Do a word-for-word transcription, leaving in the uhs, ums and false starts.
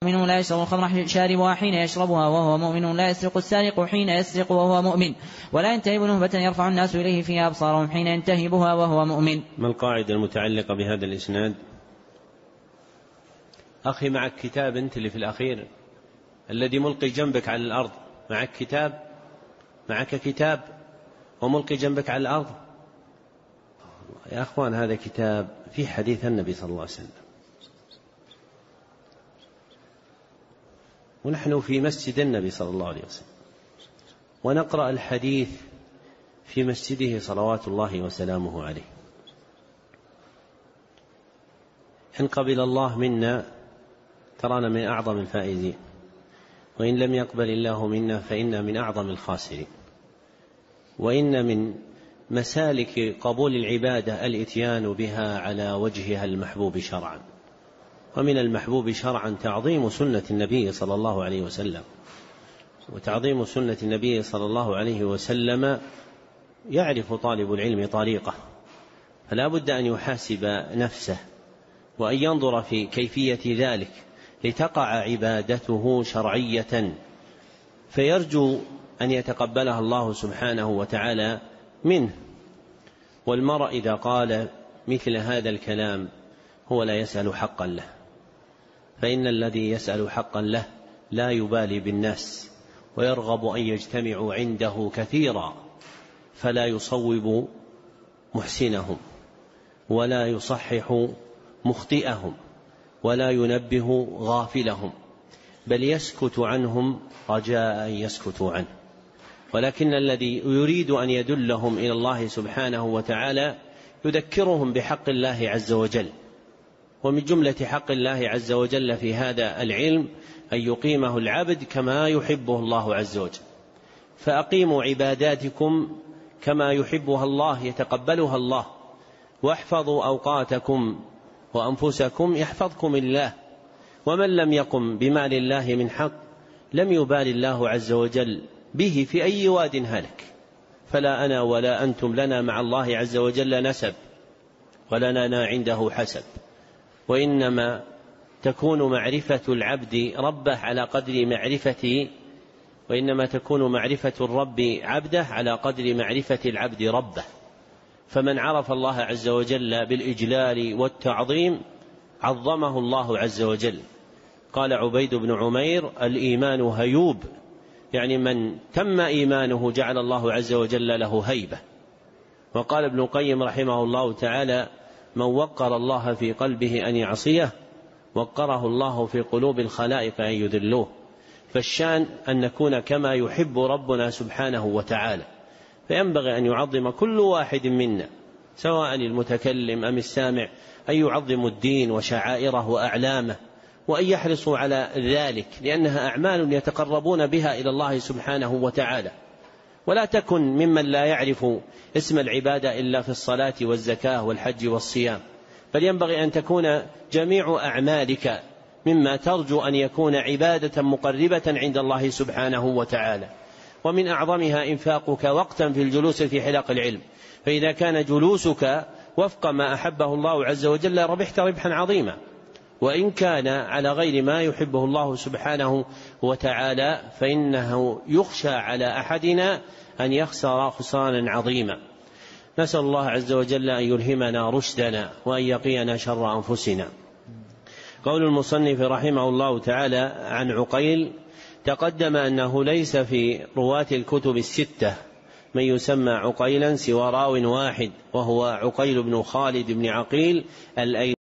مؤمن لا يشرب الخمر شاربها حين يشربها وهو مؤمن، لا يسرق السارق حين يسرق وهو مؤمن، ولا ينتهب نهبة يرفع الناس إليه فيها أبصارهم حين ينتهبها وهو مؤمن. ما القاعدة المتعلقة بهذا الإسناد؟ أخي معك كتاب أنت اللي في الأخير الذي ملقي جنبك على الأرض، معك كتاب معك كتاب وملقي جنبك على الأرض. يا أخوان هذا كتاب في حديث النبي صلى الله عليه وسلم، ونحن في مسجد النبي صلى الله عليه وسلم ونقرأ الحديث في مسجده صلوات الله وسلامه عليه. إن قبل الله منا ترانا من أعظم الفائزين، وإن لم يقبل الله منا فإنا من أعظم الخاسرين. وإن من مسالك قبول العبادة الإتيان بها على وجهها المحبوب شرعا، ومن المحبوب شرعا تعظيم سنة النبي صلى الله عليه وسلم. وتعظيم سنة النبي صلى الله عليه وسلم يعرف طالب العلم طريقه، فلا بد أن يحاسب نفسه وأن ينظر في كيفية ذلك لتقع عبادته شرعية، فيرجو أن يتقبلها الله سبحانه وتعالى منه. والمرء إذا قال مثل هذا الكلام هو لا يسأل حقا له، فإن الذي يسأل حقا له لا يبالي بالناس، ويرغب أن يجتمعوا عنده كثيرا، فلا يصوب محسنهم ولا يصحح مخطئهم ولا ينبه غافلهم، بل يسكت عنهم رجاء أن يسكتوا عنه. ولكن الذي يريد أن يدلهم إلى الله سبحانه وتعالى يذكرهم بحق الله عز وجل. ومن جملة حق الله عز وجل في هذا العلم أن يقيمه العبد كما يحبه الله عز وجل. فأقيموا عباداتكم كما يحبها الله يتقبلها الله، واحفظوا أوقاتكم وأنفسكم يحفظكم الله. ومن لم يقم بما لله من حق لم يبال الله عز وجل به في أي واد هلك. فلا أنا ولا أنتم لنا مع الله عز وجل نسب ولنا عنده حسب، وإنما تكون معرفة العبد ربه على قدر معرفة وإنما تكون معرفة الرب عبده على قدر معرفة العبد ربه. فمن عرف الله عز وجل بالإجلال والتعظيم عظمه الله عز وجل. قال عبيد بن عمير: الإيمان هيوب، يعني من تم إيمانه جعل الله عز وجل له هيبة. وقال ابن القيم رحمه الله تعالى: من وقر الله في قلبه أن يعصيه وقره الله في قلوب الخلائق أن يذلوه. فالشان أن نكون كما يحب ربنا سبحانه وتعالى، فينبغي أن يعظم كل واحد منا سواء المتكلم أم السامع أن يعظم الدين وشعائره وأعلامه، وأن يحرصوا على ذلك، لأنها أعمال يتقربون بها إلى الله سبحانه وتعالى. ولا تكن ممن لا يعرف اسم العبادة إلا في الصلاة والزكاة والحج والصيام، بل ينبغي أن تكون جميع أعمالك مما ترجو أن يكون عبادة مقربة عند الله سبحانه وتعالى. ومن أعظمها إنفاقك وقتا في الجلوس في حلق العلم، فإذا كان جلوسك وفق ما أحبه الله عز وجل ربحت ربحا عظيما. وإن كان على غير ما يحبه الله سبحانه وتعالى فإنه يخشى على أحدنا أن يخسر خسرانا عظيما. نسأل الله عز وجل أن يلهمنا رشدنا وأن يقينا شر أنفسنا. قول المصنف رحمه الله تعالى عن عقيل: تقدم أنه ليس في رواة الكتب الستة من يسمى عقيلا سوى راو واحد، وهو عقيل بن خالد بن عقيل الأيلي.